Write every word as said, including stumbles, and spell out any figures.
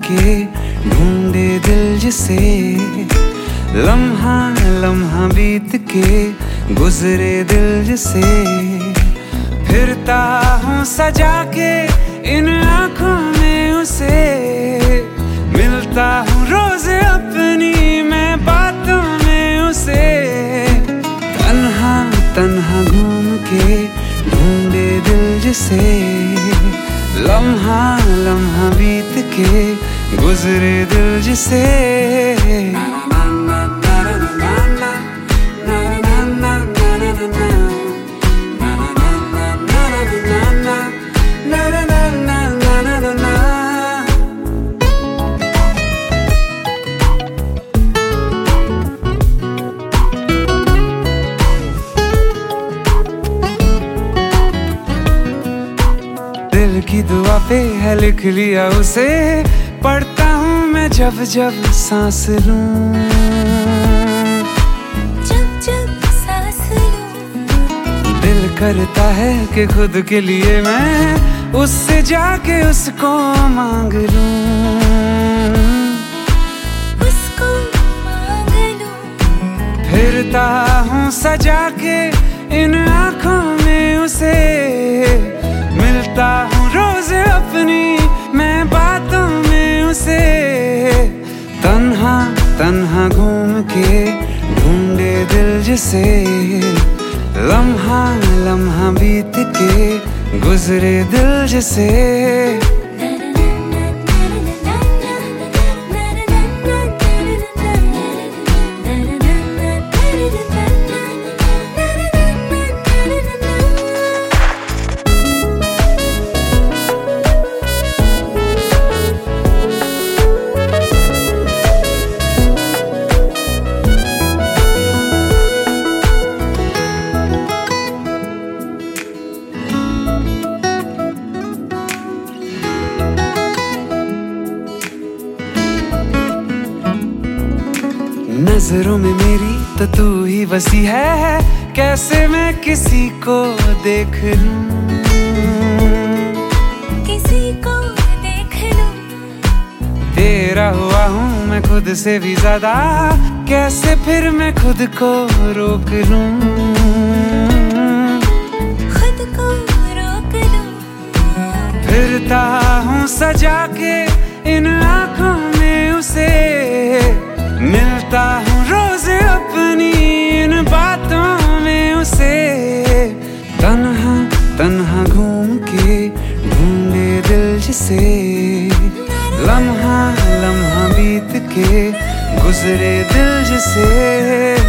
के ढूंढे दिल जिसे, लम्हा लम्हा बीत के गुजरे दिल जिसे, फिरता हूँ सजा के इन आँखों में उसे, मिलता हूँ रोज अपनी मैं बातों में उसे, तन्हा तन्हा घूम के ढूंढे दिल जिसे, लम्हा लम्हा बीत के गुजरे दिल जिसे। दिल की दुआ पे है लिख लिया उसे, पढ़ता हूँ मैं जब जब सांस लूं, जब जब सांस लूं। दिल करता है कि खुद के लिए मैं उससे जाके उसको मांग लूं, उसको मांग लूं। फिरता हूँ सजा के इन आँखों में उसे, मिलता हूँ रोज अपनी मैं बातों में उसे, तन्हा तन्हा घूम के ढूंढे दिल जिसे, लम्हा लम्हा बीत के गुजरे दिल जिसे। नजरों में मेरी तो तू ही बसी है, कैसे मैं किसी को देख लूं, किसी को देख लूं। तेरा हुआ हूँ मैं खुद से भी ज्यादा, कैसे फिर मैं खुद को रोक लूं, खुद को रोक लूं। फिरता हूँ सजा के इन आँखों में उसे, मिलता हूँ रोज अपनी इन बातों में उसे, तन्हा तन्हा घूम के ढूंढे दिल जिसे, लम्हा लम्हा बीत के गुजरे दिल जिसे।